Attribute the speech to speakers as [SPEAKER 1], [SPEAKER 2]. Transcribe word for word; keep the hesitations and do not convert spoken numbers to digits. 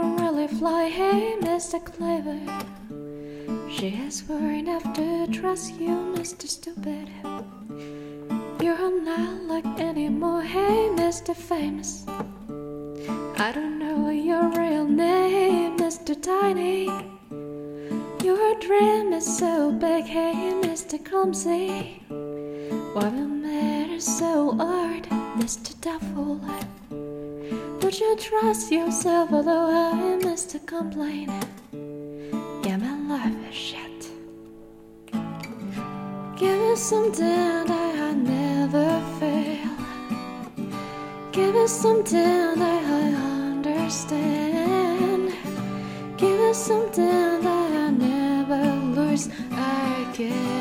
[SPEAKER 1] can really fly, hey, Mister Clever. She is worried enough to trust you, Mister Stupid. You're not like anymore, hey, Mister Famous. I don't know your real name, Mister Tiny. Your dream is so big, hey, Mister Clumsy. Why you matter so hard, Mister Doubtful? Would you trust yourself, although I, Mister Complain? Yeah, my life is shit. Give me something that I never fail. Give me something that I understand. Give me something that I never lose again.